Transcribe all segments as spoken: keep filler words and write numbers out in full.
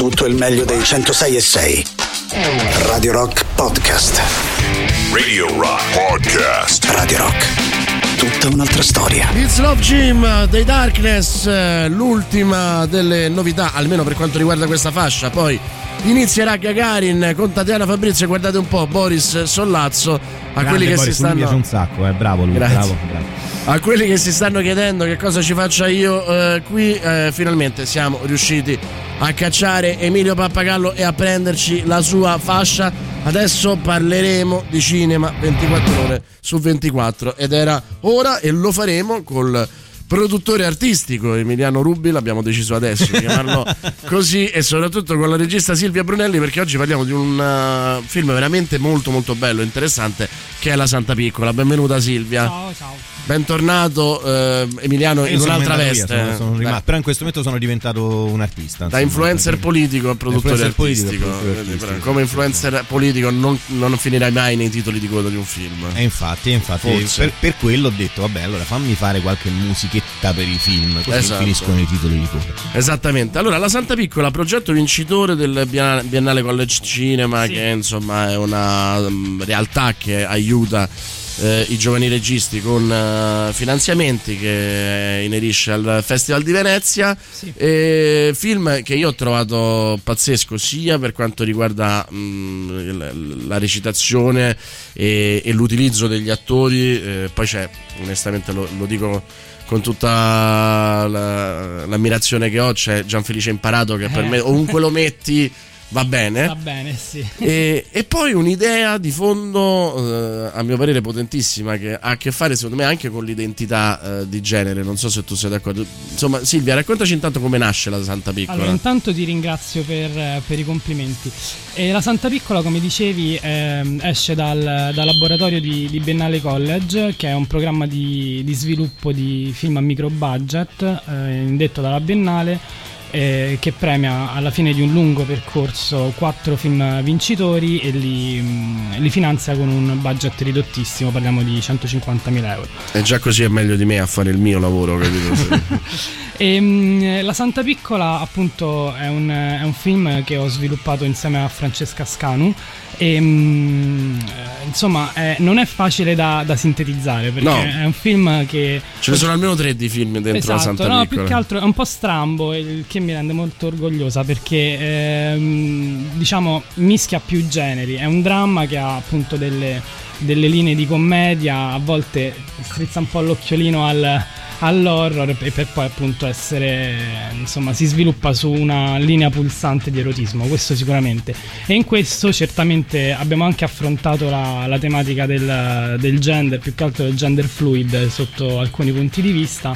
tutto il meglio dei centosei e sei. Radio Rock Podcast. Radio Rock Podcast. Radio Rock, tutta un'altra storia. It's Love Gym dei Darkness, l'ultima delle novità, almeno per quanto riguarda questa fascia. Poi inizierà Gagarin con Tatiana Fabrizio. Guardate un po', Boris Sollazzo. A Grande quelli che Boris, si stanno. Mi piace un sacco, eh. Bravo lui, Grazie. bravo, bravo. A quelli che si stanno chiedendo che cosa ci faccia io eh, qui, eh, finalmente siamo riusciti a cacciare Emilio Pappagallo e a prenderci la sua fascia. Adesso parleremo di cinema ventiquattro ore su ventiquattro ed era ora, e lo faremo col produttore artistico Emiliano Rubi, l'abbiamo deciso adesso di chiamarlo così, e soprattutto con la regista Silvia Brunelli, perché oggi parliamo di un uh, film veramente molto molto bello e interessante, che è La Santa Piccola. Benvenuta Silvia. Ciao, ciao. Bentornato eh, Emiliano in un'altra veste. Via, sono, sono rimasto, però in questo momento sono diventato un artista. Da insomma, influencer perché... politico a produttore influencer artistico. politico, Vedi, artistico. Come influencer politico non, non finirai mai nei titoli di coda di un film. E infatti, infatti per, per quello ho detto, vabbè, allora fammi fare qualche musichetta per i film, così Esatto. finiscono i titoli di coda. Esattamente. Allora, La Santa Piccola, progetto vincitore del Biennale, Biennale College Cinema, sì. che insomma è una um, realtà che aiuta eh, i giovani registi con uh, finanziamenti, che inerisce al Festival di Venezia. Sì. E film che io ho trovato pazzesco, sia per quanto riguarda mh, la recitazione e, e l'utilizzo degli attori. Eh, poi c'è, onestamente lo, lo dico con tutta la, l'ammirazione che ho, c'è Gianfelice Imparato, che per me ovunque lo metti va bene. Va bene, sì. E, e poi un'idea di fondo, eh, a mio parere potentissima, che ha a che fare secondo me anche con l'identità eh, di genere. Non so se tu sei d'accordo. Insomma, Silvia, raccontaci intanto come nasce La Santa Piccola. Allora, intanto ti ringrazio per, per i complimenti. E La Santa Piccola, come dicevi, ehm, esce dal, dal laboratorio di, di Biennale College, che è un programma di, di sviluppo di film a micro budget, eh, indetto dalla Biennale, Eh, che premia alla fine di un lungo percorso quattro film vincitori e li, mh, li finanzia con un budget ridottissimo, parliamo di centocinquantamila euro. E già così è meglio di me a fare il mio lavoro, capito? E, mh, La Santa Piccola, appunto, è un, è un film che ho sviluppato insieme a Francesca Scanu e mh, insomma è, non è facile da, da sintetizzare, perché No. è un film che Ce ne sono almeno tre di film dentro esatto, La Santa no, Piccola. più che altro è un po' strambo, il che mi rende molto orgogliosa, perché ehm, diciamo mischia più generi. È un dramma che ha appunto delle, delle linee di commedia, a volte strizza un po' l'occhiolino al all'horror, e per poi appunto essere, insomma, si sviluppa su una linea pulsante di erotismo, questo sicuramente. E in questo certamente abbiamo anche affrontato la, la tematica del, del gender, più che altro del gender fluid sotto alcuni punti di vista,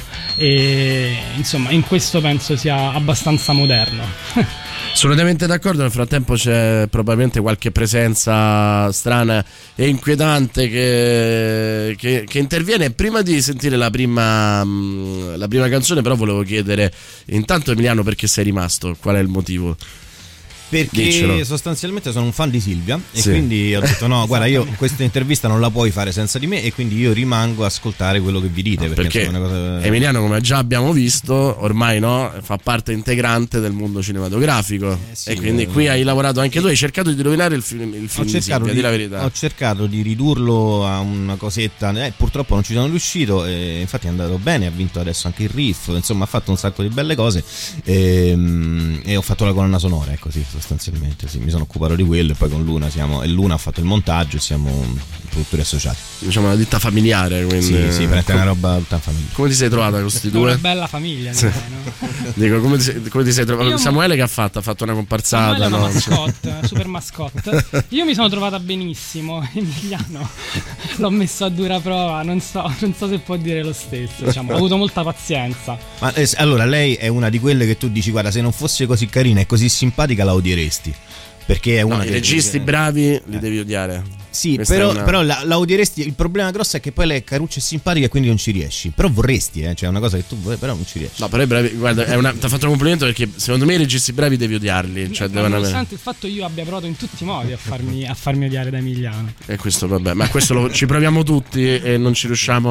e insomma in questo penso sia abbastanza moderno. Assolutamente d'accordo. Nel frattempo c'è probabilmente qualche presenza strana e inquietante che, che, che interviene. Prima di sentire la prima, la prima canzone, però volevo chiedere intanto, Emiliano, perché sei rimasto? Qual è il motivo? Perché Diccelo. sostanzialmente sono un fan di Silvia e Sì. quindi ho detto no, guarda, io questa intervista non la puoi fare senza di me, e quindi io rimango a ascoltare quello che vi dite, No, perché, perché insomma, è una cosa... Emiliano, come già abbiamo visto, ormai no, fa parte integrante del mondo cinematografico, Eh, sì, e quindi eh, qui hai lavorato anche tu, hai cercato di rovinare il film, il film Ho di cercato, Silvia, di, di la verità. ho cercato di ridurlo a una cosetta, eh, purtroppo non ci sono riuscito, e infatti è andato bene, ha vinto adesso anche il Riff, insomma ha fatto un sacco di belle cose, e, e ho fatto la colonna sonora, ecco, sì, sostanzialmente sì, mi sono occupato di quello, e poi con Luna siamo, e Luna ha fatto il montaggio, e siamo produttori associati. Diciamo una ditta familiare, quindi Sì, sì, per com- una roba tutta in famiglia. come ti sei trovata con questi Una due? bella famiglia, Sì. direi, no? Dico, come ti sei, come ti sei trovata? Io- Samuele che ha fatto? Ha fatto una comparsata, Samuele è una no? mascotte, super mascotte. Io mi sono trovata benissimo. Emiliano l'ho messo a dura prova, non so, non so se può dire lo stesso, diciamo. Ho avuto molta pazienza. Ma eh, allora lei è una di quelle che tu dici, guarda, se non fosse così carina e così simpatica la odieresti, perché è una No, i che- registi bravi li devi odiare. Sì, Questa però, è una- però la, la odieresti. Il problema grosso è che poi lei è caruccia e simpatica e quindi non ci riesci. Però vorresti, eh, cioè è una cosa che tu vuoi, però non ci riesci. No, però è bravi, guarda, è una, ti ha fatto un complimento, perché secondo me i registi bravi devi odiarli, cioè devono avere. Nonostante il fatto io abbia provato in tutti i modi a farmi, a farmi odiare da Emiliano. E questo vabbè, ma questo lo, ci proviamo tutti e non ci riusciamo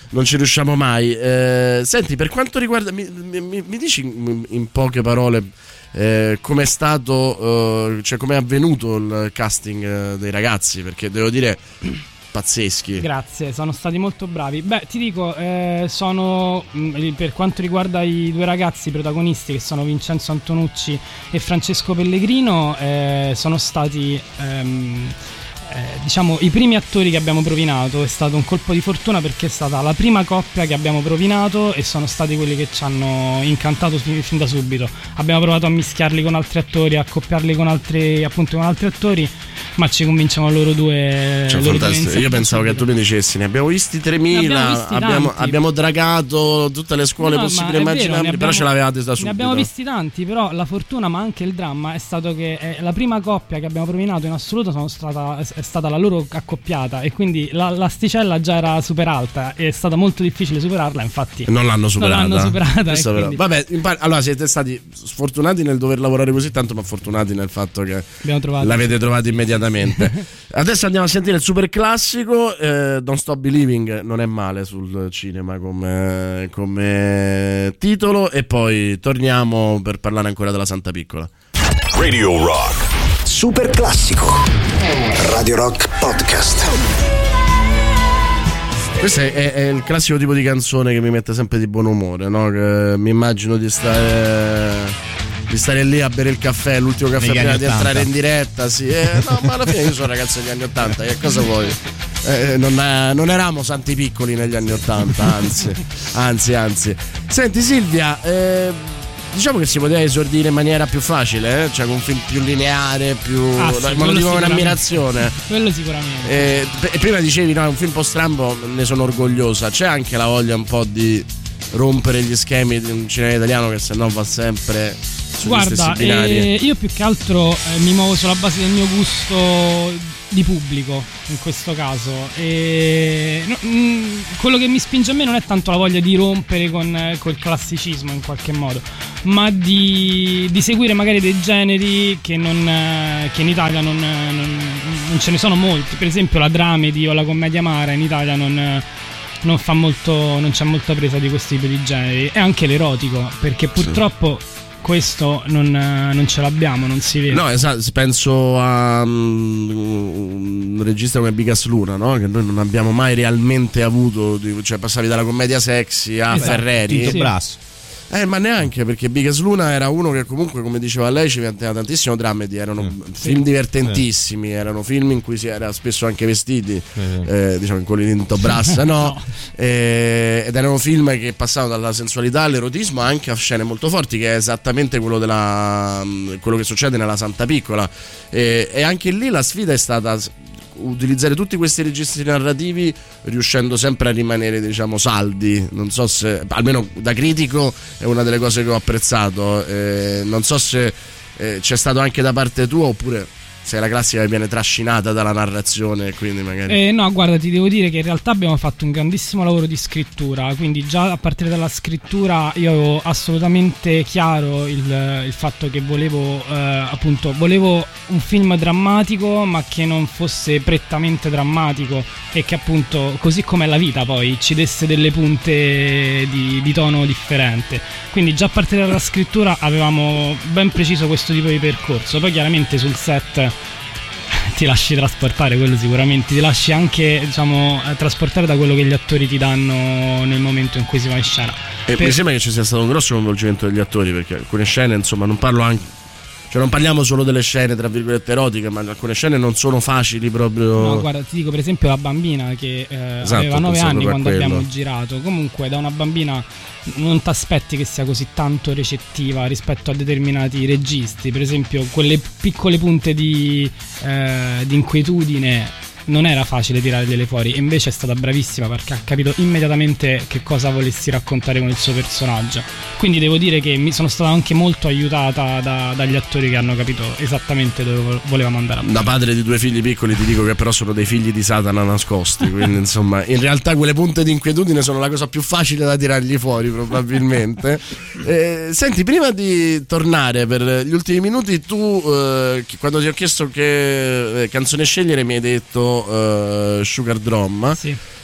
non ci riusciamo mai. Eh, senti, per quanto riguarda, mi, mi, mi dici in, in poche parole eh, com'è stato, eh, cioè com'è avvenuto il casting eh, dei ragazzi, perché devo dire pazzeschi. Grazie, sono stati molto bravi. Beh, ti dico, eh, sono mh, per quanto riguarda i due ragazzi protagonisti, che sono Vincenzo Antonucci e Francesco Pellegrino, eh, sono stati ehm, eh, diciamo i primi attori che abbiamo provinato. È stato un colpo di fortuna perché è stata la prima coppia che abbiamo provinato e sono stati quelli che ci hanno incantato fin, fin da subito. Abbiamo provato a mischiarli con altri attori, a accoppiarli con altri, appunto con altri attori, ma ci convinciamo loro due, cioè, loro fantastico. due Io pensavo subito. che tu mi dicessi ne abbiamo visti tremila, abbiamo, visti abbiamo, abbiamo dragato tutte le scuole no, possibili e vero, immaginabili, però ce l'avevate da subito. Ne abbiamo visti tanti, però la fortuna ma anche il dramma è stato che è la prima coppia che abbiamo provinato in assoluto sono stata, è stata la loro accoppiata, e quindi la, l'asticella già era super alta, è stata molto difficile superarla, infatti non l'hanno superata, non l'hanno superata e quindi... quindi... Vabbè, impar- allora siete stati sfortunati nel dover lavorare così tanto, ma fortunati nel fatto che trovato. l'avete trovato immediatamente. Adesso andiamo a sentire il super classico, eh, Don't Stop Believing. Non è male sul cinema come, come titolo, e poi torniamo per parlare ancora della Santa Piccola. Radio Rock Super classico. Radio Rock Podcast. Questo è, è, è il classico tipo di canzone che mi mette sempre di buon umore, no? Che mi immagino di stare di stare lì a bere il caffè, l'ultimo caffè Negli prima anni di entrare in diretta, sì. Eh, no, ma alla fine io sono ragazzo degli anni ottanta, che cosa vuoi? Eh, non, è, non eravamo santi piccoli negli anni ottanta, anzi, anzi, anzi. Senti Silvia, eh, diciamo che si poteva esordire in maniera più facile, eh? Cioè con un film più lineare, più... Ah, sì, ma lo dico con ammirazione. Quello sicuramente. E eh, prima dicevi, no, è un film un po' strambo, ne sono orgogliosa. C'è anche la voglia un po' di rompere gli schemi di un cinema italiano che se no va sempre sugli Guarda, stessi binari. eh, io più che altro eh, mi muovo sulla base del mio gusto di pubblico in questo caso, e no, mh, quello che mi spinge a me non è tanto la voglia di rompere con eh, col classicismo in qualche modo, ma di, di seguire magari dei generi che, non, eh, che in Italia non, non, non ce ne sono molti. Per esempio la dramedy o la commedia amara in Italia non, non fa molto, non c'è molta presa di questo tipo di generi, e anche l'erotico, perché purtroppo sì, questo non, non ce l'abbiamo, non si vede. No, esatto, penso a um, un regista come Bigas Luna, no? Che noi non abbiamo mai realmente avuto, cioè passavi dalla commedia sexy a esatto, Ferreri. Tito sì. Brass. Eh, ma neanche, perché Bigas Luna era uno che comunque, come diceva lei, ci metteva tantissimo dramedy, erano Mm. film divertentissimi, erano film in cui si era spesso anche vestiti, Mm. eh, diciamo in quelli di Tito Brass, no? No. Eh, ed erano film che passavano dalla sensualità all'erotismo anche a scene molto forti, che è esattamente quello, della, quello che succede nella Santa Piccola. Eh, e anche lì la sfida è stata utilizzare tutti questi registri narrativi riuscendo sempre a rimanere, diciamo, saldi. Non so se, almeno da critico, è una delle cose che ho apprezzato. Eh, non so se eh, c'è stato anche da parte tua, oppure se è la classica che viene trascinata dalla narrazione, quindi magari... Eh, no, guarda, ti devo dire che in realtà abbiamo fatto un grandissimo lavoro di scrittura, quindi già a partire dalla scrittura io avevo assolutamente chiaro il, il fatto che volevo eh, appunto volevo un film drammatico, ma che non fosse prettamente drammatico, e che appunto, così come la vita, poi ci desse delle punte di, di tono differente. Quindi già a partire dalla scrittura avevamo ben preciso questo tipo di percorso. Poi chiaramente sul set ti lasci trasportare, quello sicuramente, ti lasci anche, diciamo, trasportare da quello che gli attori ti danno nel momento in cui si va in scena. E per... mi sembra che ci sia stato un grosso coinvolgimento degli attori, perché alcune scene, insomma, non parlo anche, cioè non parliamo solo delle scene tra virgolette erotiche, ma alcune scene non sono facili proprio. No, guarda, ti dico per esempio la bambina che eh, Esatto, aveva nove anni quando quello. abbiamo girato. Comunque da una bambina non ti aspetti che sia così tanto recettiva rispetto a determinati registi. Per esempio quelle piccole punte di, eh, di inquietudine non era facile tirargliele fuori, e invece è stata bravissima perché ha capito immediatamente che cosa volessi raccontare con il suo personaggio. Quindi devo dire che mi sono stata anche molto aiutata da, dagli attori che hanno capito esattamente dove volevamo andare a Da padre di due figli piccoli ti dico che però sono dei figli di Satana nascosti, quindi insomma in realtà quelle punte di inquietudine sono la cosa più facile da tirargli fuori probabilmente. Eh, senti, prima di tornare per gli ultimi minuti, tu eh, quando ti ho chiesto che eh, canzone scegliere mi hai detto Uh, Sugar Drum, Sì.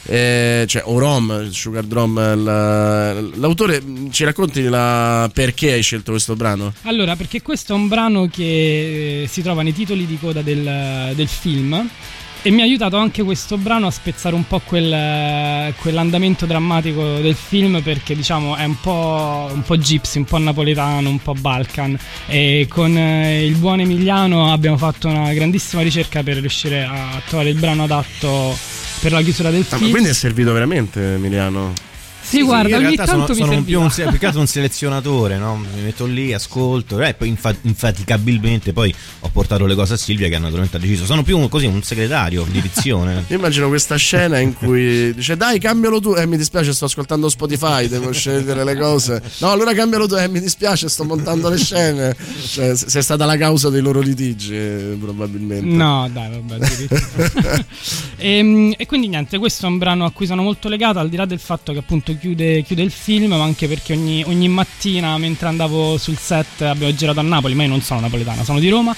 eh, cioè Orom, Sugar Drum, la, l'autore, ci racconti la, perché hai scelto questo brano? Allora, perché questo è un brano che si trova nei titoli di coda del, del film. E mi ha aiutato anche questo brano a spezzare un po' quel, quell'andamento drammatico del film, perché diciamo è un po', un po' gypsy, un po' napoletano, un po' Balkan, e con il buon Emiliano abbiamo fatto una grandissima ricerca per riuscire a trovare il brano adatto per la chiusura del Ah, film. ma quindi è servito veramente, Emiliano? Sì, guarda, io in ogni realtà tanto sono, mi sono più un, serviva. più che altro un selezionatore, no? Mi metto lì, ascolto e poi infa- infaticabilmente poi ho portato le cose a Silvia, che naturalmente ha deciso. Sono più un, così un segretario di edizione. Io immagino questa scena in cui dice dai cambialo tu, eh mi dispiace sto ascoltando Spotify, devo scegliere le cose, no allora cambialo tu, eh mi dispiace sto montando le scene, cioè, sei stata la causa dei loro litigi eh, probabilmente. No, dai, vabbè, addirittura. e, e quindi niente, questo è un brano a cui sono molto legato, al di là del fatto che appunto chiude, chiude il film, ma anche perché ogni, ogni mattina mentre andavo sul set, abbiamo girato a Napoli, ma io non sono napoletana, sono di Roma,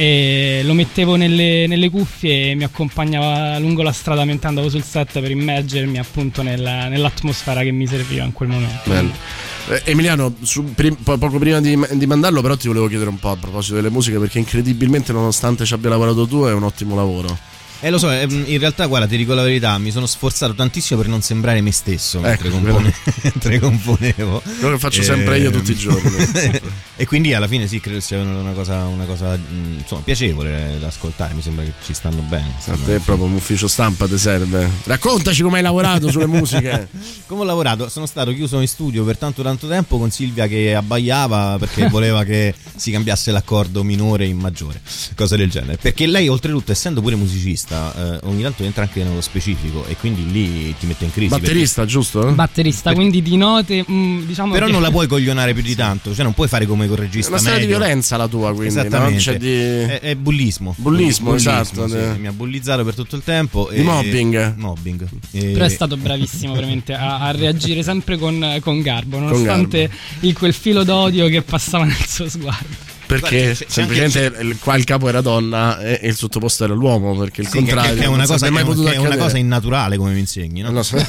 e lo mettevo nelle, nelle cuffie e mi accompagnava lungo la strada mentre andavo sul set per immergermi appunto nel, nell'atmosfera che mi serviva in quel momento. Bello. Eh, Emiliano, su, prim, po- poco prima di, di mandarlo, però ti volevo chiedere un po' a proposito delle musiche, perché incredibilmente, nonostante ci abbia lavorato tu, è un ottimo lavoro. Eh lo so, in realtà guarda, ti dico la verità, mi sono sforzato tantissimo per non sembrare me stesso mentre, Ecco, compone- mentre componevo. Quello che faccio sempre io tutti i giorni. E quindi alla fine sì, credo sia una cosa, una cosa insomma piacevole da ascoltare, mi sembra che ci stanno bene. A te proprio un ufficio stampa ti serve. Raccontaci come hai lavorato sulle musiche. Come ho lavorato? Sono stato chiuso in studio per tanto tanto tempo con Silvia che abbaiava perché voleva che si cambiasse l'accordo minore in maggiore, cose del genere. Perché lei oltretutto, essendo pure musicista, eh, ogni tanto entra anche nello specifico e quindi lì ti mette in crisi. Batterista, perché... giusto? Batterista, perché... quindi di note, mh, diciamo. Però che... non la puoi coglionare più di tanto, cioè non puoi fare come col regista. È una storia medio. di violenza la tua, quindi, esattamente. no? Cioè di... è, è bullismo. Bullismo, bullismo esatto. sì. Mi ha bullizzato per tutto il tempo. Di e... mobbing. Mobbing. E... Però è stato bravissimo veramente a, a reagire sempre con, con garbo, nonostante garbo. Il, quel filo d'odio che passava nel suo sguardo. Perché Guarda, c'è semplicemente il, qua il capo era donna e, e il sottoposto era l'uomo, perché il sì, contrario che è una non cosa, sarebbe mai che è, potuto che è una accadere. cosa innaturale, come mi insegni, no? No, so-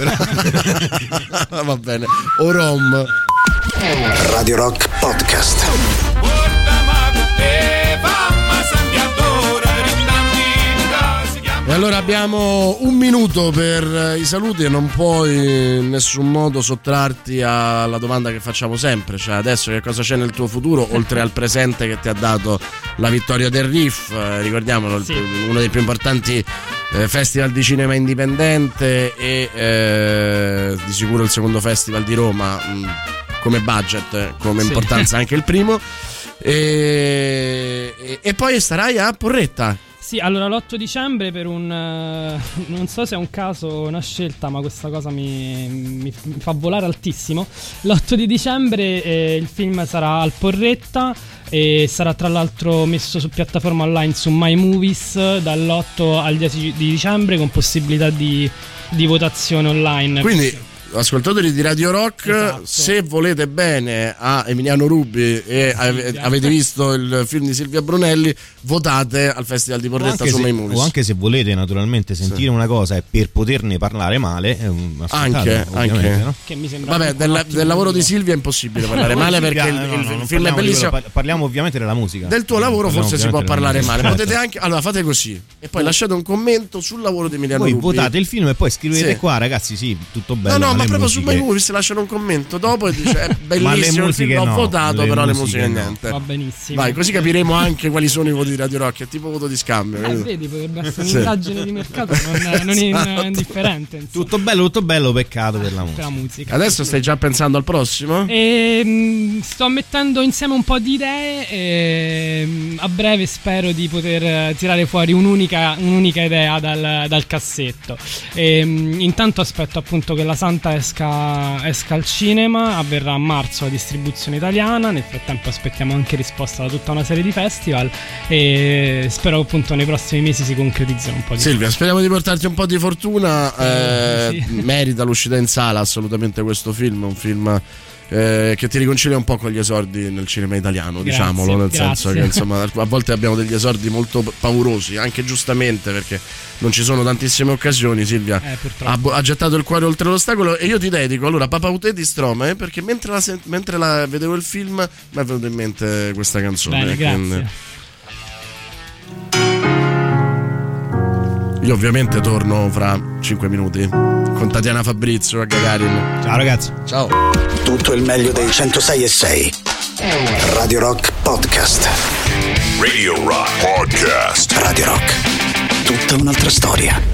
va bene. Orom. Radio Rock Podcast. E allora abbiamo un minuto per i saluti e non puoi in nessun modo sottrarti alla domanda che facciamo sempre, cioè adesso che cosa c'è nel tuo futuro oltre al presente che ti ha dato la vittoria del R I F, eh, ricordiamolo, Sì. uno dei più importanti eh, festival di cinema indipendente e eh, di sicuro il secondo festival di Roma, mh, come budget, come Sì. importanza anche il primo, e, e, e poi starai a Porretta. Sì, allora l'otto dicembre per un... eh, non so se è un caso o una scelta, ma questa cosa mi, mi, mi fa volare altissimo. L'otto di dicembre eh, il film sarà al Porretta e sarà tra l'altro messo su piattaforma online su My Movies dall'otto al dieci di dicembre con possibilità di, di votazione online. Quindi ascoltatori di Radio Rock, Esatto. se volete bene a Emiliano Rubi e ave- avete visto il film di Silvia Brunelli, votate al Festival di O Porretta anche, su se, My Movies. o anche se volete naturalmente sentire Sì. una cosa e per poterne parlare male, eh, ascoltatelo, Anche, ovviamente, anche. no? Che mi sembra Vabbè, comunque del, un ottimo del lavoro di motivo. Silvia è impossibile parlare male perché il, No, no, il no, non film è parliamo di bellissimo. quello, par- parliamo ovviamente della musica. Del tuo lavoro Parliamo forse si può ovviamente parlare della male. musica. Potete anche. Allora fate così. E poi lasciate un commento sul lavoro di Emiliano Voi Rubi. votate il film e poi scrivete Sì. qua, ragazzi, sì, tutto bello. No, no, ma le proprio su musiche- My Movies lasciano un commento dopo e dice è Ma le bellissimo il film, musiche l'ho no, votato, le però le musiche musiche no. niente. Va benissimo. Vai, così capiremo anche quali sono i voti di Radio Rock, è tipo voto di scambio. Eh, capito? vedi, potrebbe essere Sì. un'indagine di mercato non, non in- Esatto. indifferente. insomma, Tutto bello, tutto bello, peccato per la per musica. la musica. Adesso stai già pensando al prossimo? E, mh, sto mettendo insieme un po' di idee e mh, a breve spero di poter eh, tirare fuori un'unica, un'unica idea dal, dal cassetto. E, mh, intanto aspetto appunto che La Santa esca, esca al cinema, avverrà a marzo la distribuzione italiana, nel frattempo aspettiamo anche risposta da tutta una serie di festival e spero appunto nei prossimi mesi si concretizzino un po' di Silvia, speriamo di portarti un po' di fortuna. Eh, Sì. Merita l'uscita in sala assolutamente questo film, un film eh, che ti riconcilia un po' con gli esordi nel cinema italiano, Grazie, diciamolo, nel grazie. senso che insomma a volte abbiamo degli esordi molto paurosi, anche giustamente perché non ci sono tantissime occasioni. Silvia Eh, ha, ha gettato il cuore oltre l'ostacolo e io ti dedico allora Papaouté di Stromae, perché mentre la, sen- mentre la vedevo il film mi è venuta in mente questa canzone. Bene, grazie. Quindi io ovviamente torno fra cinque minuti con Tatiana Fabrizio a Gagarin. Ciao ragazzi. Ciao. Tutto il meglio dei centosei e sei. Radio Rock Podcast. Radio Rock Podcast. Radio Rock. Tutta un'altra storia.